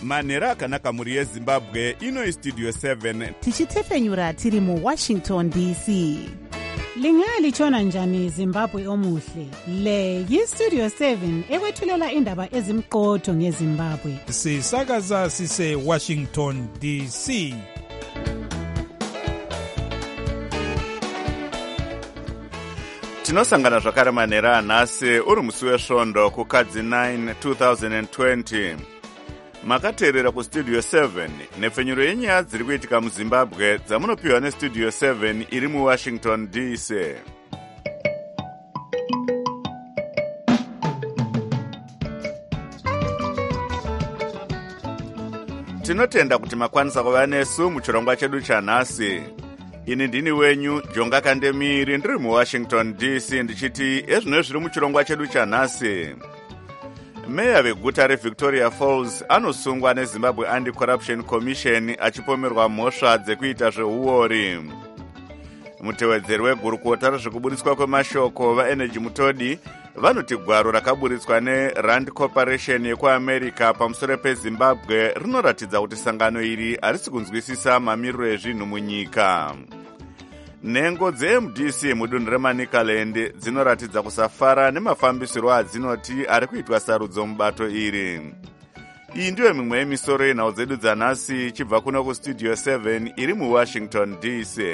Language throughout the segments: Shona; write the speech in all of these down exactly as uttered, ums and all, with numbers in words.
manhero akanaka mhuri yezimbabwe. Ino istudio seven tichitefenyura tiri muwashington D C. Lingalitshona njani Zimbabwe omuhle? Le yistudio seven ekwethulela indaba ezimqotho ngeZimbabwe. Sisakaza sise Washington D C. tinosangana zvakare manhero anhasi uri musi wesvondo kukadzi nine two thousand twenty. Makateerera kustudio seven nepfenyuro yenyaya dziri kuitika muzimbabwe dzamunopiwa nestudio seven iri muwashington D C. Tinotenda kuti makwanisa kuva nesu muchirongwa chedu chanhasi. Ini ndini wenyu Jonga Kandemiri ndiri muwashington D C ndichiti ezvino zviri muchirongwa chedu chanhasi. Meya veguta reVictoria Falls anosungwa neZimbabwe Anti-Corruption Commission achipomerwa mhosva dzekuita zveuori. Mutevedzeri wegurukota rezvekuburitswa kwemashoko vaEnergy Mutodi vanoti gwaro rakaburitswa neRand Corporation yekuAmerica pamusoro peZimbabwe rinoratidza kuti sangano iri harisi kunzwisisa mamiriro ezvinhu munyika. Nhengo dze-M D C mudunhu reManicaland dzinoratidza kusafara nemafambisiro adzinoti ari kuitwa sarudzo mubato iri. Iyi ndiyo mimwe yemisoro yenhau dzedu dzanhasi ichibva kuno kustudio seven iri muwashington D C.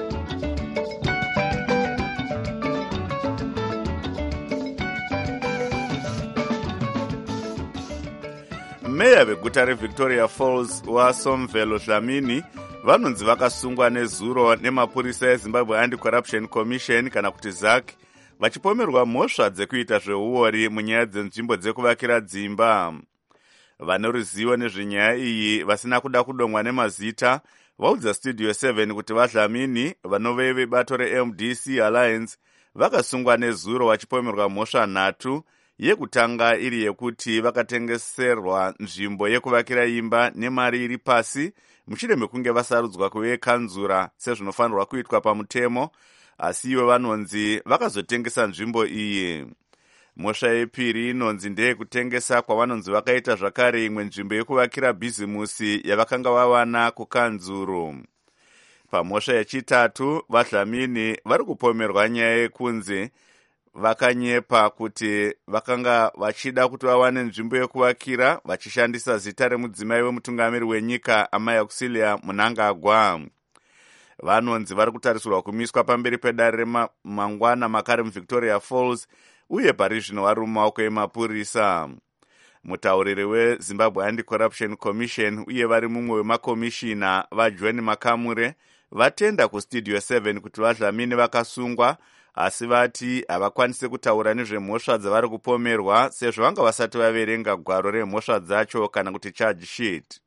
Meya veguta reVictoria Falls waSomvelo Dlamini vanonzi vakasungwa nezuro nemapurisa eZimbabwe Anti-Corruption Commission kana kuti Z A C vachipomerwa mhosva dzekuita zveuori munyaya dzenzvimbo dzekuvakira dzimba. Vane ruzivo nezvenyaya iyi vasina kuda kudomwa nemazita vaudza studio seven kuti vaDlamini vanove vebato reM D C Alliance vakasungwa nezuro vachipomerwa mhosva nhatu. Yekutanga iri yekuti vakatengeserwa nzvimbo yekuvakira imba nemari iri pasi mushure mekunge vasarudzwa kuve kanzura sezvinofanirwa kuitwa pamutemo, asi ivo vanonzi vakazotengesa nzvimbo iyi. Mhosva yepiri inonzi ndeyekutengesa kwavanonzi vakaita zvakare imwe nzvimbo yekuvakira bhizimusi yavakanga vawana kukanzuru. Pamhosva yechitatu vaDlamini vari kupomerwa nyaya yekunzi vakanyepa kuti vakanga vachida kuti vawane nzvimbo yekuvakira vachishandisa zita remudzimai wemutungamiri wenyika Amai Auxilia Mnangagwa. Vanonzi vari kutarisirwa kumiswa pamberi pedare remangwana makare muVictoria Falls uye pari zvino vari mumaoko emapurisa. Mutauriri weZimbabwe Anti-Corruption Commission uye vari mumwe wemakomishina vaJohn Makamure vatenda kustudio seven kuti vaDlamini vakasungwa, asi vati havakwanisi kutaura nezvemhosva dzavari kupomerwa sezvo vanga vasati vaverenga gwaro remhosva dzacho kana kuti charge sheet.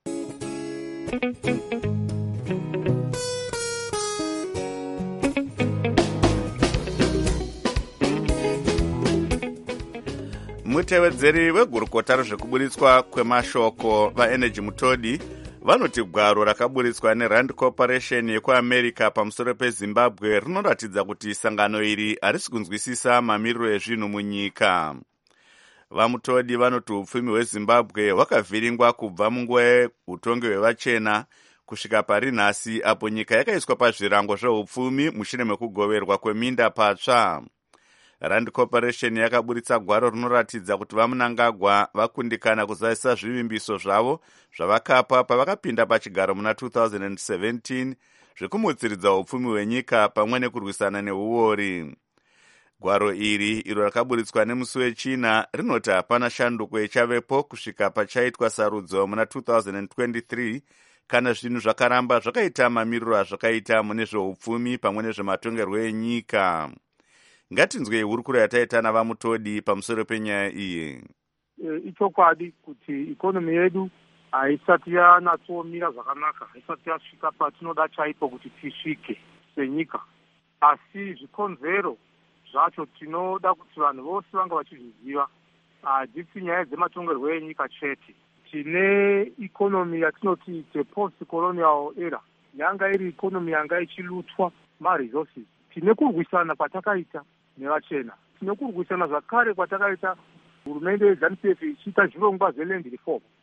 Mutevedzeri wegurukota rezvekuburitswa kwemashoko vaEnergy Mutodi vanoti gwaro rakaburitswa neRand Corporation yekuAmerica pamusoro peZimbabwe rinoratidza kuti sangano iri harisi kunzwisisa mamiriro ezvinhu munyika. Vamutodi vanoti upfumi hweZimbabwe hwakavhiringwa kubva munguva yeutongi hwevachena kusvika pari nhasi apo nyika yakaiswa pazvirango zveupfumi mushure mekugoverwa kweminda patsva. Rand Corporation yakaburitsa gwaro rinoratidza kuti vaMnangagwa vakundikana kuzadzisa zvivimbiso zvavo zvavakapa pavakapinda pachigaro muna two thousand seventeen zvekumutsiridza upfumi hwenyika pamwe nekurwisana neuori. Gwaro iri iro rakaburitswa nemusi wechina rinoti hapana shanduko ichavepo kusvika pachaitwa sarudzo muna two thousand twenty-three kana zvinhu zvakaramba zvakaita mamiriro azvakaita mune zveupfumi pamwe nezvematongerwo enyika. Ngatinzwe hurukuro yataita navaMutodi pamusoro penyaya iyi. Ichokwadi kuti ikonomi yedu haisati yanatsomira zvakanaka, haisati yasvika patinoda chaipo kuti tisvike senyika. Asi zvikonzero zvacho tinoda kuti vanhu vose vanga vachizviziva. Hadzisi nyaya dzematongerwo enyika chete. Tine ikonomi yatinoti post colonial era. Yanga iri ikonomi yanga ichilutwa maresources. Tine kurwisana kwatakaita nevachena. Tine kurwisana zvakare kwatakaita hurumende yeZANU-P F ichiita zvirongwa zveland reform.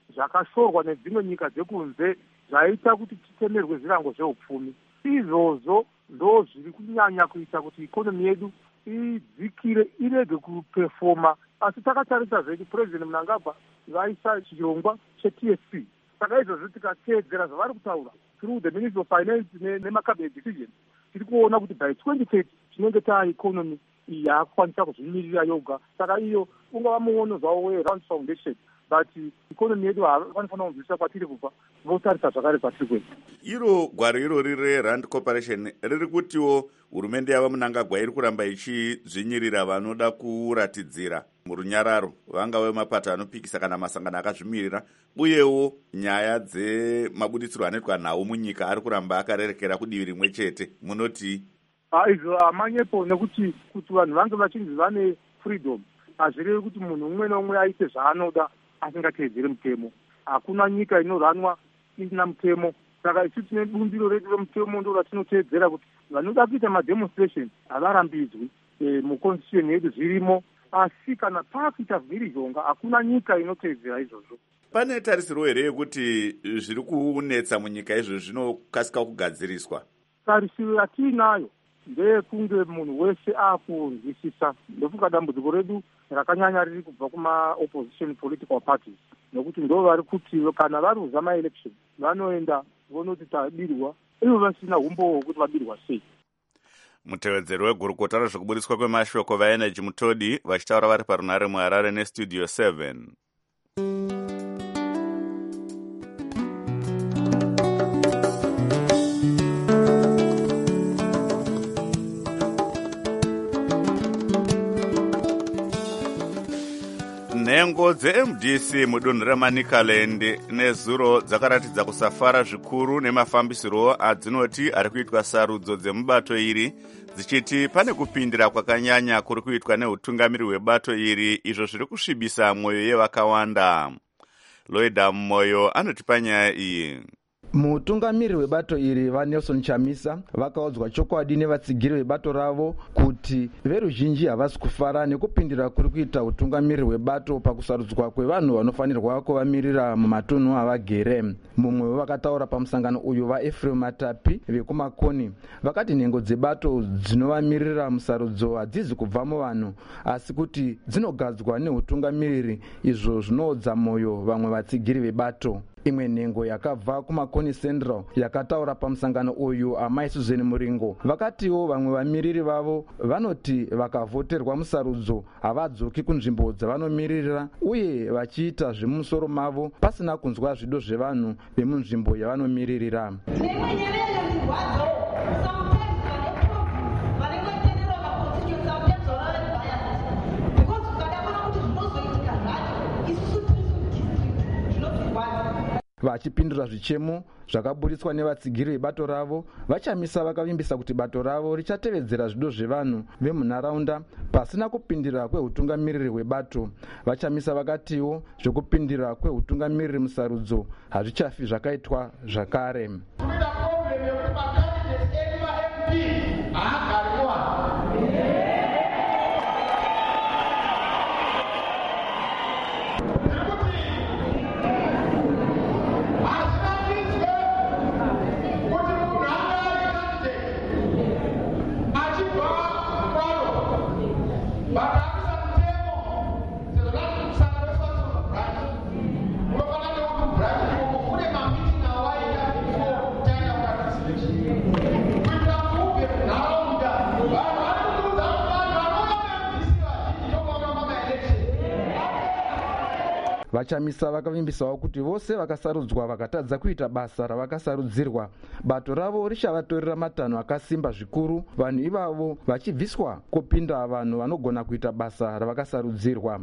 zvakashorwa nedzimwe nyika dzekunze zvaita kuti titemerwe zvirango zveupfumi. Izvozvo ndo zviri kunyanya kuita kuti ikonomi yedu idzikire irege kupefoma. Asi takatarisa zvedu President Mnangagwa vaisa chirongwa che-T S P. Saka izvozvo tikateedzera zvavari kutaura through the Ministry of Finance nemacabinet decisions, tiri kuona kuti by twenty thirty tinenge taa ikonomi yakukwanisa kuzvimirira yoga. Saka iyo ungava muono zvawo weRand Foundation, but ikonomi yedu vanofanira kunzwisisa kwatiri kubva, votarisa zvakare kwatiri kuenda. Iro gwaro irori reRand Corporation riri kutiwo hurumende yava Mnangagwa iri kuramba ichizvinyirira vanoda kuratidzira murunyararo, vangave mapato anopikisa kana masangano akazvimirira, uyewo nyaya dzemabuditsiro anoitwa nawo munyika ari kuramba akarerekera kudivi rimwe chete. Munoti izvo amanyepo, nekuti kuti vanhu vange vachinzi vane freedom hazvirevi kuti munhu umwe neumwe aite zvaanoda asingateedzeri mutemo. Hakuna nyika inoranwa isina mutemo. Saka isu tine bumbiro redu remutemo ndo ratinoteedzera kuti vanoda kuita mademonstration havarambidzwi. E, muconstitution yedu zvirimo, asi kana pakuita mhirizhonga hakuna nyika inoteedzera izvozvo. Pane tarisiro here yekuti zviri kunetsa munyika izvo zvinokasika kugadziriswa? Tarisiro yatiinayo ndeyekunge munhu wese akunzwisisa. Ndofunga dambudziko redu rakanyanya riri kubva kuma-opposition political parties, nokuti ndo vari kuti kana varuza maelection vanoenda vonoti tabirwa, ivo vasina umbowo kuti vabirwa sei. Mutevedzeri wegurukota rezvekubudiswa kwemashoko vaenergy Mutodi vachitaura vari parunare muHarare nestudio seven. Nhengo dze-M D C mudunhu reManicaland nezuro dzakaratidza kusafara zvikuru nemafambisiro adzinoti ari kuitwa sarudzo dzemubato iri, dzichiti pane kupindira kwakanyanya kuri kuitwa neutungamiri hwebato iri, izvo zviri kusvibisa mwoyo yevakawanda. Loida Moyo anoti panyaya iyi. Mutungamiri webato iri vaNelson Chamisa vakaudzwa chokwadi nevatsigiri vebato ravo kuti veruzhinji havasi kufara nekupindira kuri kuita utungamiri hwebato pakusarudzwa kwevanhu vanofanirwa kuvamirira mumatunhu avagere. Mumwe wevakataura pamusangano uyu vaEphraim Matapi vekumakoni vakati nhengo dzebato dzinovamirira musarudzo hadzizi kubva muvanhu asi kuti dzinogadzwa neutungamiriri, izvo zvinoodza mwoyo vamwe vatsigiri vebato. Imwe nhengo yakabva kumakoni Central yakataura pamusangano uyu amai Susan Muringo vakatiwo vamwe vamiriri vavo vanoti vakavhoterwa musarudzo havadzoki kunzvimbo dzavanomirira uye vachiita zvemumusoro mavo pasina kunzwa zvido zvevanhu vemunzvimbo yavanomiririra. Vachipindura zvichemo zvakaburitswa nevatsigiri vebato ravo, vaChamisa vakavimbisa kuti bato ravo richatevedzera zvido zvevanhu vemunharaunda pasina kupindira kweutungamiriri hwebato. VaChamisa vakatiwo zvekupindira kweutungamiriri musarudzo hazvichafi zvakaitwa zvakare. VaChamisa vakavimbisawo kuti vose vakasarudzwa vakatadza kuita basa ravakasarudzirwa, bato ravo richavatorera matanho akasimba zvikuru, vanhu ivavo vachibviswa kupinda vanhu vanogona kuita basa ravakasarudzirwa.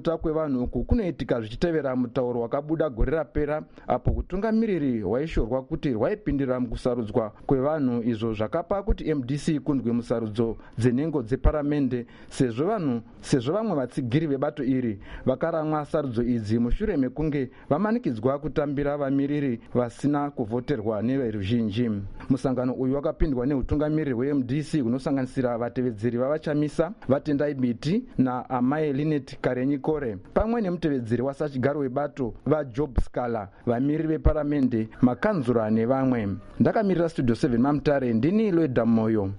kupfuta kwevanhu uku kunoitika zvichitevera mutauro wakabuda gore rapera apo utungamiriri hwaishorwa kuti hwaipindira mukusarudzwa kwevanhu, izvo zvakapa kuti M D C ikundwe musarudzo dzenhengo dzeparamende sezvo vanhu sezvo vamwe vatsigiri vebato iri vakaramwa sarudzo idzi mushure mekunge vamanikidzwa kutambira vamiriri vasina kuvhoterwa neveruzhinji. Musangano uyu wakapindwa neutungamiriri hwe-M D C hunosanganisira vatevedzeri vavachamisa vatendai biti naamai Linet Karenyikore pamwe nemutevedzeri wasachigaro webato vaJob Scala, vamiriri veparamende, makanzura nevamwe. Ndakamirira Studio seven Mamutare, ndini Loida Moyo.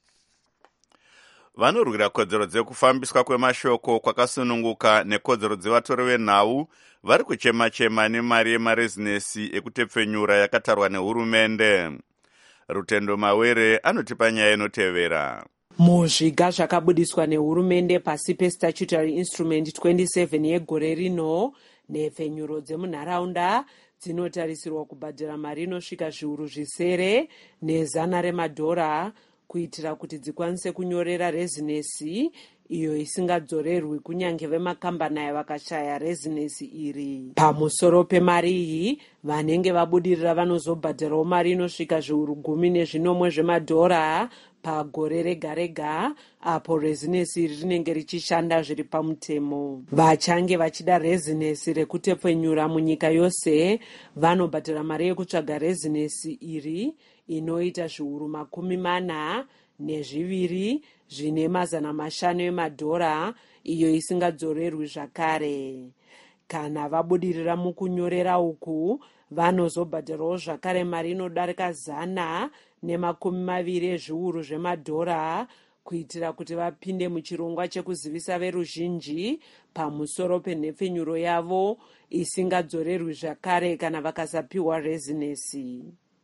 Vanorwira kodzero dzekufambiswa kwemashoko kwakasununguka nekodzero dzevatori venhau vari kuchema-chema nemari yemarezinesi ekutepfenyura yakatarwa nehurumende. Rutendo Mawere anotipa nyaya inotevera. Muzviga zvakabudiswa nehurumende pasi pestatutory instrument twenty-seven yegore rino, nhepfenyuro dzemunharaunda dzinotarisirwa kubhadhara mari inosvika zviuru zvisere nezana remadhora kuitira kuti dzikwanise kunyorera rezinesi iyo isingadzorerwi kunyange vemakambani aya vakashaya rezinesi iri. Pamusoro pemari iyi, vanenge vabudirira vanozobhadharawo mari inosvika zviuru gumi nezvinomwe zvemadhora pagore rega rega apo rezinesi iri rinenge richishanda zviri pamutemo. Vachange vachida rezinesi rekutepfenyura munyika yose vanobhadhara mari yekutsvaga rezinesi iri inoita zviuru makumi mana nezviviri zvine mazana mashanu emadhora iyo isingadzorerwi zvakare. Kana vabudirira mukunyorera uku vanozobhadharawo zvakare mari inodarika zana nemakumi maviri ezviuru zvemadhora kuitira kuti vapinde muchirongwa chekuzivisa veruzhinji pamusoro penhepfenyuro yavo isingadzorerwi zvakare kana vakasapiwa rezinesi.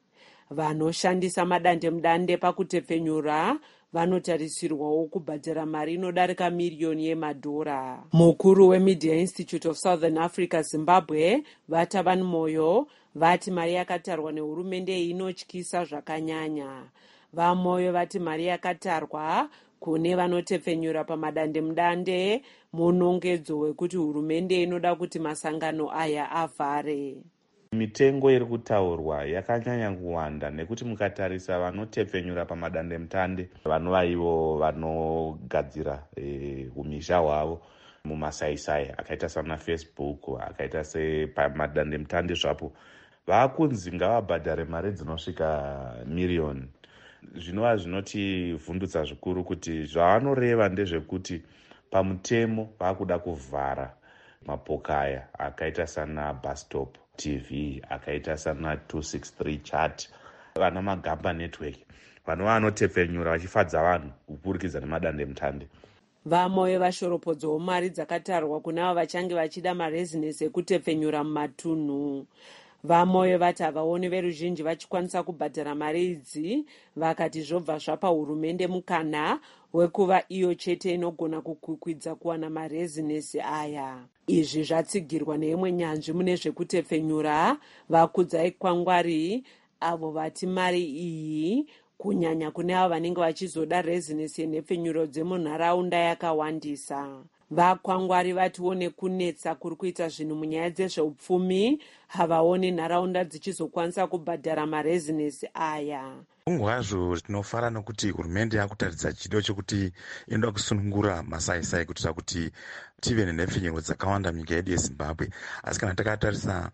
Vanoshandisa madandemutande pakutepfenyura vanotarisirwawo kubhadhara mari inodarika miriyoni yemadhora. Mukuru weMedia Institute of Southern Africa Zimbabwe Vatavan Moyo vati mari yakatarwa nehurumende iyi inotyisa zvakanyanya. VaMoyo vati mari yakatarwa kune vanotepfenyura pamadandemutande munongedzo wekuti hurumende inoda kuti masangano aya avhare. Mitengo iri kutaurwa yakanyanya kuwanda nekuti mukatarisa vanotepfenyura pamadandemutande vanova ivo vanogadzira umisha hwavo mumasaisai akaita sana Facebook, akaita sepamadandemutande zvapo, vakunzi ngavabhadhare mari dzinosvika miriyoni. Zvinova zvinotivhundutsa zvikuru kuti zvavanoreva ndezvekuti pamutemo vakuda kuvhara mapokaya akaita sana Bustop T V, akaita sana two sixty-three chat, vana magamba network, vanova vanotepfenyura vachifadza vanhu kupurikidza nemadandemutande. VaMoyo vashoropodzawo mari dzakatarwa kunavo vachange vachida marezinesi ekutepfenyura mumatunhu. VaMoyo vati havaoni veruzhinji vachikwanisa kubhadhara mari idzi, vakati zvobva zvapa hurumende mukana wekuva iyo chete inogona kukwikwidza kuwana marezinesi aya. Izvi zvatsigirwa neimwe nyanzvi mune zvekutepfenyura vakudzai kwangwari avo vati mari iyi kunyanya kune avo vanenge vachizoda rezinesi yenhepfenyuro dzemunharaunda yakawandisa. Vakwangwari vatiwo nekunetsa kuri kuita zvinhu munyaya dzezveupfumi havaoni nharaunda dzichizokwanisa kubhadhara marezinesi aya. Ungwazvo tinofara nokuti hurumende yakutaridza chido chekuti inoda kusunungura masaisai kuitira kuti tive nenhepfenyuro dzakawanda munyika yedu yeZimbabwe. Asi kana takatarisa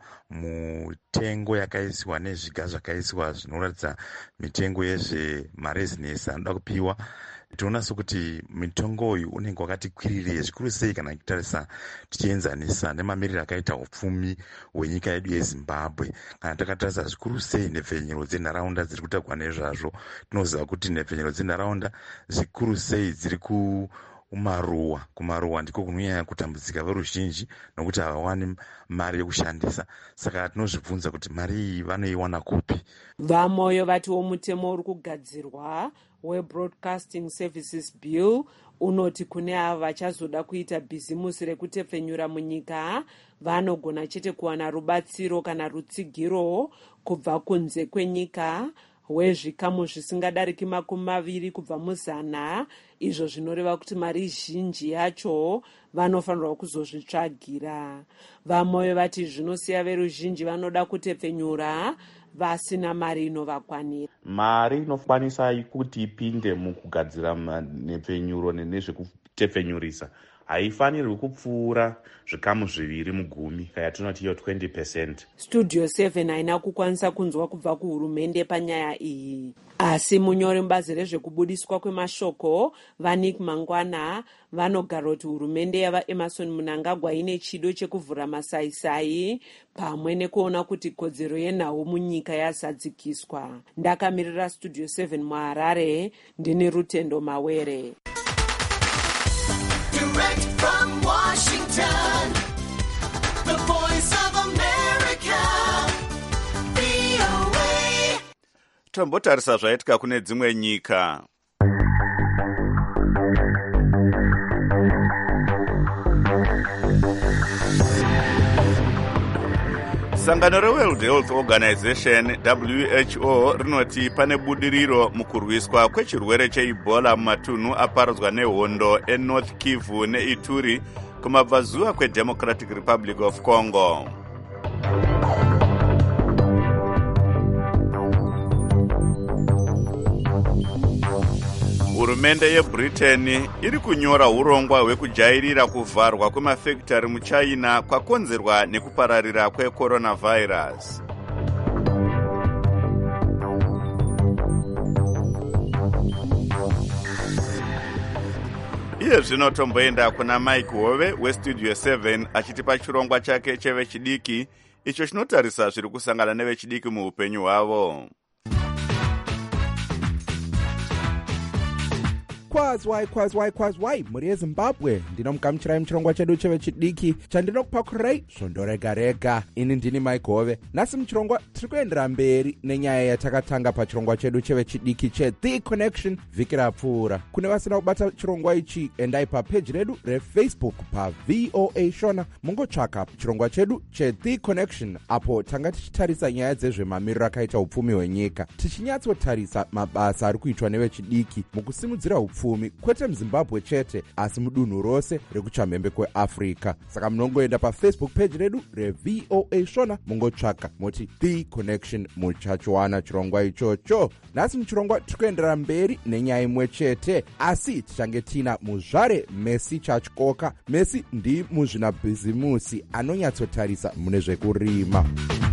mutengo yakaisiwa nezviga zvakaisiwa zvinoratidza mitengo yezvemarezinesi anoda kupiwa, tinoona sokuti mutongo uyu unenge wakati kwirirei zvikuru sei kana tichitarisa tichienzanisa nemamiriro akaita upfumi hwenyika yedu yeZimbabwe. Kana takatarisa zvikuru sei nhepfenyuro dzenharaunda dziri kutakwa nezvazvo, tinoziva kuti nhepfenyuro dzenharaunda zvikuru sei dziri kumaruwa. Kumaruwa ndiko kunonyanya kutambudzika veruzhinji nokuti havawani mari yekushandisa. Saka tinozvibvunza kuti mari iyi vanoiwana kupi. VaMoyo vatiwo mutemo uri kugadzirwa weBroadcasting Services Bill unoti kune avo vachazoda kuita bhizimusi rekutepfenyura munyika vanogona chete kuwana rubatsiro kana rutsigiro kubva kunze kwenyika, hwezvikamu zvisingadariki makumi maviri kubva muzana, izvo zvinoreva kuti mari zhinji yacho vanofanirwa kuzozvitsvagira. Vamoyo vati zvinosiya veruzhinji vanoda kutepfenyura vasina mari inovakwanira. Mari inokwanisa kuti ipinde mukugadzira nepfenyuro nezvekutepfenyurisa haifanirwi kupfuura zvikamu zviviri mugumi, kaya tinoti iyo twenty percent. Studio seven haina kukwanisa kunzwa kubva kuhurumende panyaya iyi, asi munyori mubazi rezvekubudiswa kwemashoko vaNick Mangwana vanogara kuti hurumende yava Emerson Mnangagwa ine chido chekuvhura masaisai pamwe nekuona kuti kodzero yenhau munyika yazadzikiswa. Ndakamirira Studio seven muHarare, ndini Rutendo Mawere. Direct from Washington, the voice of America, V O A. Tombotarisa zvaitika kune dzimwe nyika. Sangano reWorld Health Organization W H O rinoti pane budiriro mukurwiswa kwechirwere cheEbola mumatunhu aparadzwa nehondo eNorth Kivu neIturi kumabvazuva kweDemocratic Republic of Congo. Hurumende yeBritain iri kunyora urongwa hwekujairira kuvharwa kwemafekitari muChina kwakonzerwa nekupararira kwecoronavirus. Iye zvino tomboenda kuna Mike Hove weStudio seven achitipa chirongwa chake chevechidiki icho chinotarisa zviri kusangana nevechidiki muupenyu hwavo. Kwazwai kwazwai kwazwai muri yeZimbabwe, ndinomugamuchirai muchirongwa chedu chevechidiki chandinokupakurai svondo rega rega. Ini ndini Mike Hove. Nhasi muchirongwa tiri kuendera mberi nenyaya yatakatanga pachirongwa chedu chevechidiki cheThe Connection vhiki rapfuura. Kune vasina kubata chirongwa ichi, endai papeji redu reFacebook pa V O A Shona mungotsvaka chirongwa chedu cheThe Connection, apo tanga tichitarisa nyaya dzezvemamiriro akaita upfumi hwenyika, tichinyatsotarisa mabasa ari kuitwa nevechidiki mukusimudzira upfumi pfumi kwete muZimbabwe chete asi mudunhu rose rekuchamhembe kweAfrica. Saka munongoenda paFacebook page redu reV O A Shona mungotsvaka moti The Connection muchachiwana chirongwa ichocho. Nhasi muchirongwa tikuenderera mberi nenyaya imwe chete, asi tichange tina muzvare Messi Chachkoka. Messi ndi muzvinabhizimusi anonyatsotarisa mune zvekurima.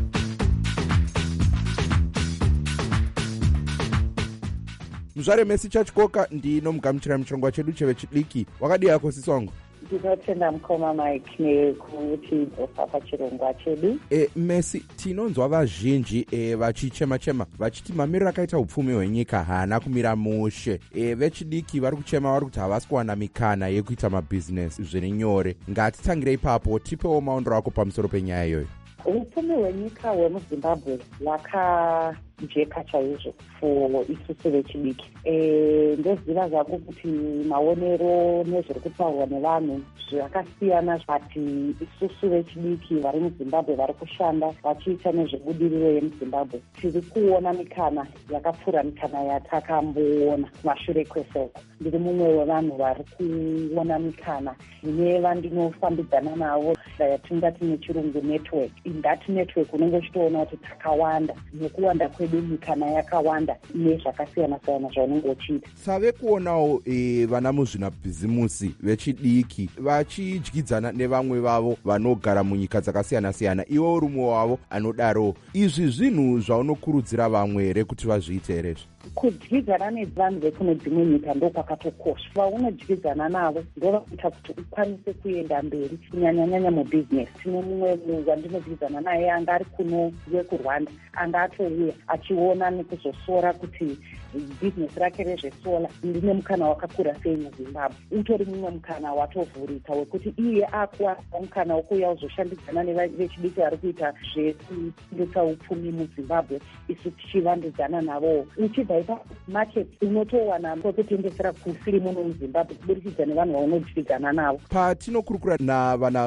Muzvare Messi Chachkoka ndinomugamuchirai muchirongwa chedu chevechidiki. Wakadii yako Sisongo? Ndinotenda mukoma Mike nekuti dzosa pachirongwa chedu. E, Messi, tinonzwa vazhinji e, vachichema chema vachiti mamiriro akaita upfumi hwenyika haana kumira mushe. E, vechidiki vari kuchema vari kuti havasi kuwana mikana yekuita mabhizinesi zviri nyore. Ngatitangire ipapo, tipewo maondero ako pamusoro penyaya iyoyo. Upfumi hwenyika hwemuZimbabwe hwakajeka chaizvo for isusu vechidiki. E, ndoziva zvangu kuti maonero nezviri kutaurwa nevanhu zvakasiyana, zvati isusu vechidiki vari muZimbabwe vari kushanda vachiita nezvebudiriro yemuZimbabwe tiri kuona mikana yakapfuura mikana yatakamboona kumashure kwesoko. Ndiri mumwe wevanhu vari kuona mikana ine vandinofambidzana navo yatingati nechirungu network. In that network unenge uchitoona kuti takawanda, nekuwanda kwedu mikana yakawanda nezvakasiyana siyana zvaunenge uchiita. Save kuonawo e, vana muzvinabhizimusi vechidiki vachidyidzana nevamwe vavo vanogara munyika dzakasiyana siyana, iwo uri mumwe wavo anodaro. Izvi zvinhu zvaunokurudzira vamwe here kuti vazviite here? Kudyidzana nevanhu vekune dzimwe nyika ndokwakatokosha. Vaunodyidzana navo ndovakuita kuti ukwanise kuenda mberi kunyanyanyanya mubhizinesi. Tine mumwe wandinodyidzana naye anga ari kuno wekurwanda, anga atouya achiona nekuzosora kuti bhizinesi rake rezvesola ndine mukana wakakura sei muZimbabwe. Utori mumwe mukana watovhurika wekuti iye akuwana mukana wokuuya uzoshandidzana nevechidiki vari kuita zvekutengesa upfumi muZimbabwe, isu tichivandudzana navo. Uchibva ipa market unotowana kwekutengesera kusiri muno muZimbabwe kubudikidza nevanhu vaunodyidzana navo. Patinokurukura navana muzvina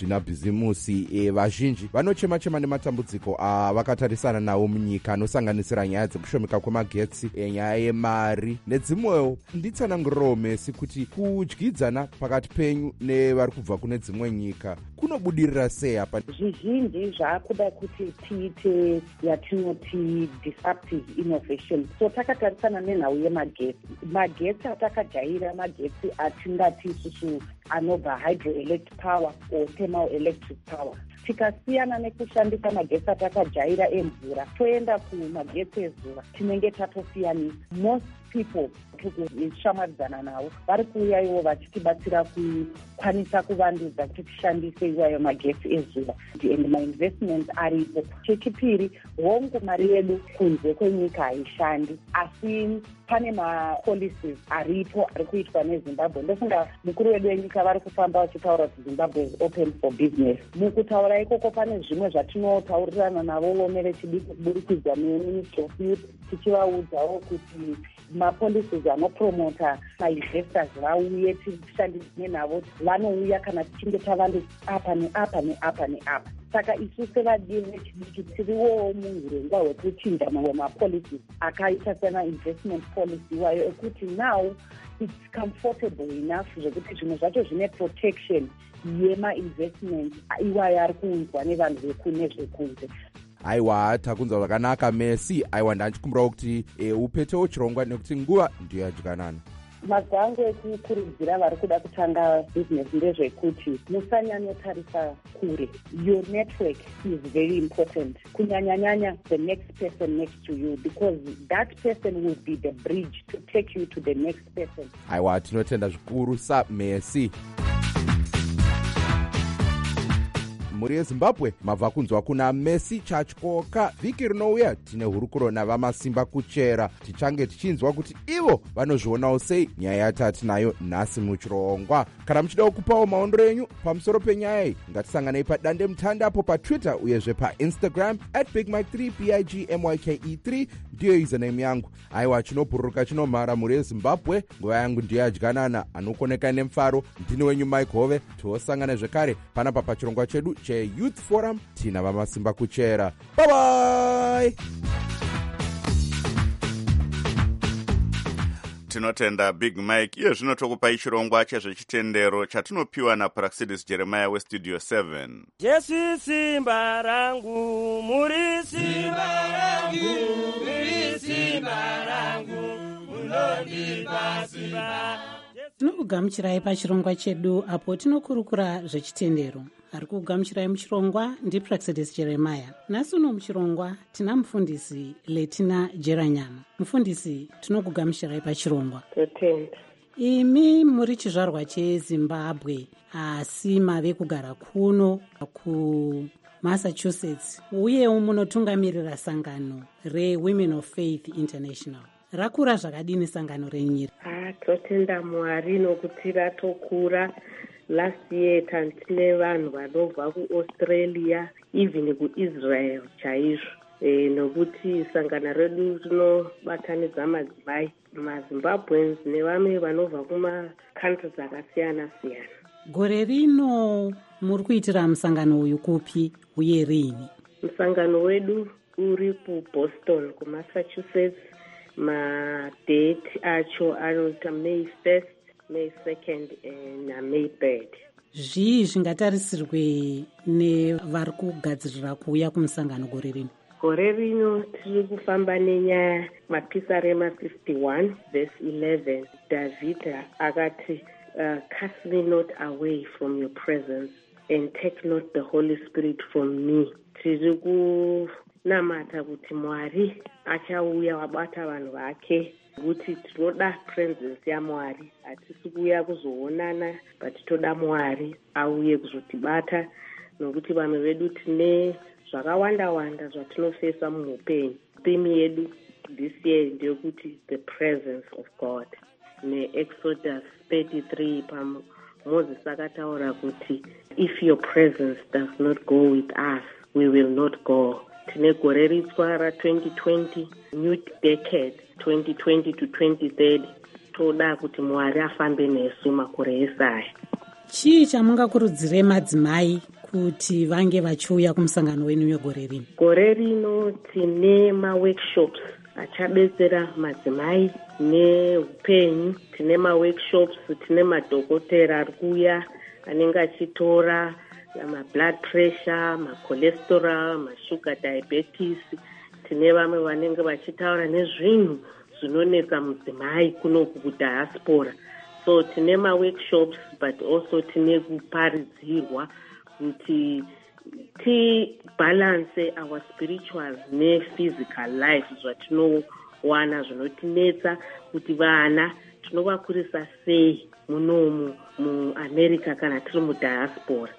mabhizimusi e, vazhinji vanochema-chema nematambudziko avakatarisana nawo munyika anosanganisira nyaya dzekushomeka kwemagetsi, enyaya yemari nedzimwewo. Nditsanangurirawo Messi kuti kudyidzana pakati penyu nevari kubva kune dzimwe nyika kunobudirira sei apa? Zvizhinji zvaakuda kuti tiite yatinoti disruptive innovation. So takatarisana nenhau yemagetsi. Magetsi atakajaira magetsi atingati isusu anobva hydroelectric power or thermal electric power. Tikasiyana nekushandisa magetsi atakajaira emvura toenda kumagetsi ezuva tinenge tatosiyanisa. Most people tikushamwadzana navo vari kuuya ivo vachitibatsira kukwanisa kuvandudza kuti tishandise iwayo magetsi ezuva and mainvestment aripo. Chechipiri, hongu mari yedu kunze kwenyika haishandi, asi pane mapolicies aripo ari kuitwa neZimbabwe. Ndofunga mukuru wedu wenyika vari kufamba vachitaura kuti Zimbabwe is open for business. Mukutaura ikoko pane zvimwe zvatinotaurirana navo nevechidiki kuburikidza neministry of youth, tichivaudzawo kuti mapolicies anopromota mainvestors vauye tishandisane navo, vanouya kana tichinge tavandu apa neapa neapa neapa. Saka isu sevadii vechidiki tiriwowo muhurongwa hwekuchinja mamwe mapolicies akaita sena investment policy iwayo ekuti now it's comfortable enough zvekuti zvimwe zvacho zvine protection yema-investment iwayo ari kuunzwa nevanhu vekune zvekunze. Aiwa, takunzwa zvakanaka Messi. Aiwa, ndanchikumbirawo kuti e, upetewo chirongwa nekuti nguva ndiyo yadyikanana. Mazwi angu ekukurudzira vari kuda kutanga business ndezvekuti musanyanyotarisa kure. Your network is very important. Kunyanya-nyanya the next person next to you, because that person will be the bridge to take you to the next person. Aiwa, tinotenda zvikuru sa Messi. Mhuri yeZimbabwe mabva kunzwa kuna Messi Chatyoka. Vhiki rinouya tine hurukuro navamasimba kuchera, tichange tichinzwa kuti ivo vanozvionawo sei nyaya yatati nayo nhasi muchirongwa. Kana muchidawo kupawo maondero enyu pamusoro penyaya iyi, ngatisanganei padande mutande apo paTwitter uyezve paInstagram at big mike three b i g m y k e three ndiyo username yangu. Aiwa, chinobhururuka chinomhara mhuri yeZimbabwe. Nguva yangu ndiyo yadyanana, anokoneka nemfaro. Ndini wenyu Mike Hove. Tosangana zvekare panapa pachirongwa chedu Youth Forum. Tina vamasimba kuchera. Bye bye. Tinotenda Big Mike. Iye zvino tokupai chirongwa chezvechitendero chatinopiwa naPraxidis Jeremiah weStudio seven. Jesu simba rangu, muri simba rangu, muri simba rangu, munondipa simba. Tinokugamuchirai pachirongwa chedu apo tinokurukura zvechitendero. Ari kugamuchirai muchirongwa ndiPraxidis Jeremiah. Nhasi uno muchirongwa tina mufundisi Letina Jeranyama. Mufundisi, tinokugamuchirai pachirongwa. Totenda. Imi muri chizvarwa cheZimbabwe asi mave kugara kuno kuMassachusetts uyewo munotungamirira sangano reWomen of Faith International. Rakura zvakadini sangano renyiri? Ah, totenda Mwari nokuti ratokura. Last year tantine vanhu vanobva kuAustralia, even kuIsrael chaizvo. E, nokuti sangana redu rinobatanidza madzimai maZimbabweans nevamwe vanobva kumakantries akasiyana-siyana. Gore rino muri kuitira musangano uyu kupi uye rini? Musangano wedu uri kuBoston kuMassachusetts. Madate acho anoita May first, May second na May third. Zvii zvingatarisirwe nevari kugadzirira kuuya kumusangano gore rino? Gore rino tiri kufamba nenyaya mapisarema fifty-one verse eleven. David akati uh, cast me not away from your presence and take not the Holy Spirit from me. Tiri kunamata kuti Mwari achauya wabata vanhu vake, kuti tinoda presence yaMwari. Hatisi kuuya kuzoonana, but toda Mwari auye kuzotibata, nokuti vamwe vedu tine zvakawanda-wanda zvatinofesa muupenyu. Theme yedu this year ndeyekuti the presence of God. NeExodus thirty-three pam Moses akataura kuti if your presence does not go with us, we will not go. Tine gore ritsva ra twenty twenty, new decade twenty twenty to twenty thirty. Toda kuti Mwari afambe nesu makore esaya. chii chamungakurudzire madzimai kuti vange vachiuya kumusangano wenyu wegore rino? Gore rino tine maworkshops achabetsera madzimai neupenyu. Tine maworkshops, tine madhokotera ari kuuya anenge achitora mablood pressure, macholesterol, mashuga diabetes. Tine vamwe vanenge vachitaura nezvinhu zvinonetsa mudzimai kunoku kudiaspora. So tine maworkshops, but also tine kuparidzirwa kuti ti balance our spiritual ne physical life zvatinowana zvinotinetsa kuti vana tinovakurisa sei munomu muamerica kana tiri mudiaspora.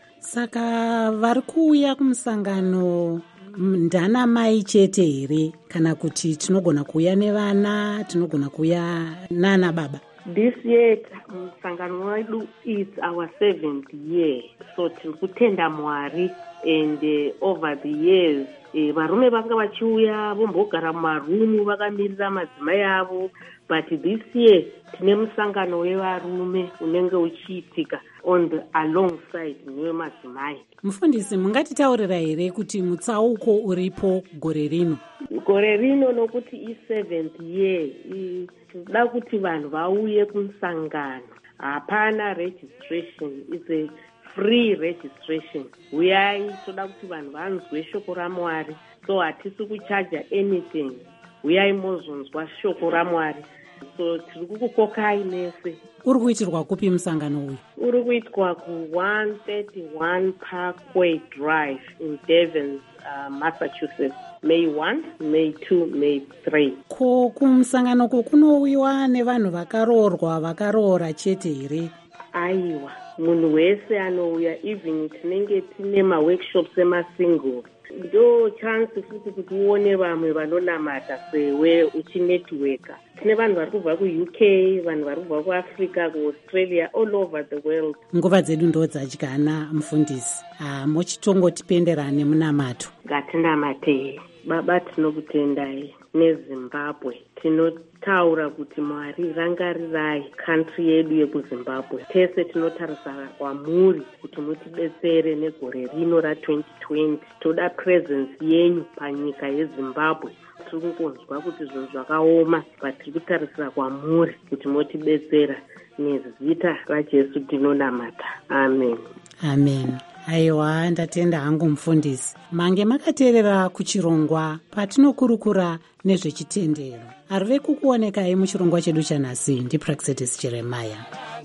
Saka vari kuuya kumusangano ndana mai chete here kana kuti tinogona kuuya nevana, tinogona kuuya nana baba? This year musangano wedu is our seventh year, so tiri kutenda Mwari, and uh, over the years varume uh, vanga vachiuya vombogara mumarumu vakamirira madzimai avo, but this year tine musangano wevarume unenge uchiitika on the alongside newemadzimai. Mufundisi, mungatitaurira here kuti mutsauko uripo gore rino? Gore rino nokuti i-seventh year tinoda kuti vanhu vauye kumusangano. Hapana registration, it's a free registration. Uyai, toda kuti vanhu vanzwe shoko raMwari, so hatisi kuchaja anything. Uyai mozonzwa shoko raMwari. So tiri kukukokai nese. Uri kuitirwa kupi musangano uyu? Uri kuitwa ku one thirty-one Parkway Drive in Devon, uh, Massachusetts. May one, May two, May three. Ko kumusangano ko kunouyiwa nevanhu vakaroorwa vakaroora chete here? Aiwa, munhu wese anouya, even tinenge tine maworkshops emasingle. Ndo chance futi kuti uone vamwe vanonamata sewe uchinetworka. Tine vanhu vari kubva ku-U K, vanhu vari kubva kuAfrica, kuAustralia, all over the world. Nguva dzedu ndo dzadyana, mufundisi. Ah, mochitongotipendera nemunamato. Ngatinamate. Baba tinokutendai neZimbabwe. Tinotaura kuti Mwari rangarirai country yedu yekuZimbabwe. Tese tinotarisa kwamuri kuti mutidetsere negore rino ra-twenty twenty. Toda presence yenyu panyika yeZimbabwe. Tiri kungonzwa kuti zvinhu zvakaoma, but tiri kutarisira kwamuri kuti mutidetsera. Nezita raJesu tinonamata. Amen. Amen. Aiwa, ndatenda hangu mufundisi. Mange makateerera kuchirongwa patinokurukura nezvechitendero. Arive kukuonekai muchirongwa chedu chanhasi ndiPraxedis Jeremiah.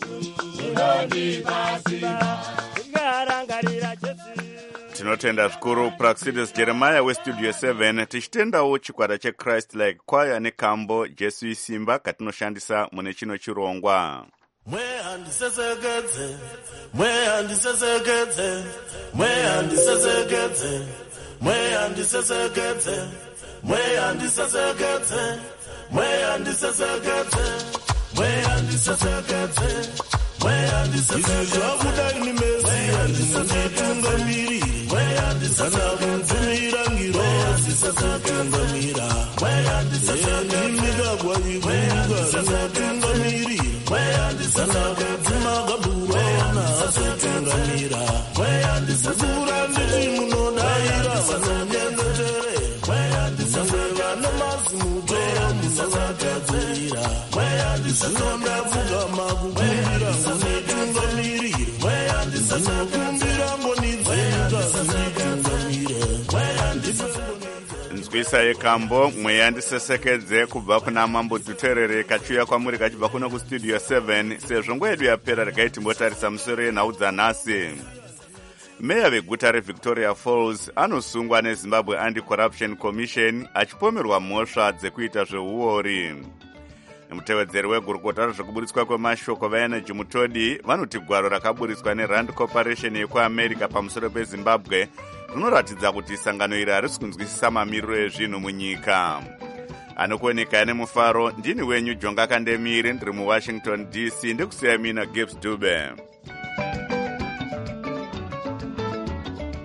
Tinotenda zvikuru Praxedis Jeremiah westudio seven, tichitendawo chikwata cheChrist Like Choir nekambo Jesu isimba katinoshandisa mune chino chirongwa. Mwehandisesekedze, mwehandisesekedze, mwehandisesekedze, mwehandisesekedze, mwehandisesekedze, mwehandisesekedze, mwehandisesekedze, mwehandisesekedze. Izvakudai nimesiya ndimutungamiri, mwehandisesekedze, ngiro zisesetungamira, mwehandisesekedze, ndimigagwa iguga zinotungamiri, mwehandisesekedze, magabura nasotungamira, mwehandisesura nditi munodaira vanonyengetere, mwehandisesura vana mazimutora musasagadzirira, mwehandisesura pfugama kukumbira munitungamirire, mwehandisesekumbira ngonidzeka zinitungamire, mwehandisesura nzwisa yekambo mweyandisesekedze kubva kuna mambo Duterere kachiuya kwamuri kachibva kuno kustudio seven. Sezvo nguva yedu yapera regai timbotarisa musoro yenhau dzanhasi. Meya veguta reVictoria Falls anosungwa neZimbabwe Anti-Corruption Commission achipomerwa mhosva dzekuita zveuori. Mutevedzeri wegurukota rezvekuburitswa kwemashoko vaenergy Mutodi vanoti gwaro rakaburitswa neRand Corporation yekuAmerica pamusoro peZimbabwe rinoratidza kuti sangano iri harisi kunzwisisa mamiriro ezvinhu munyika. Anokuoneka nemufaro, ndini wenyu Jonga Kandemiri, ndiri muWashington D C, ndikusiya mina Gibbs Dube.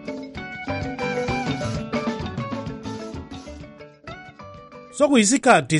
Sokuyisikhathi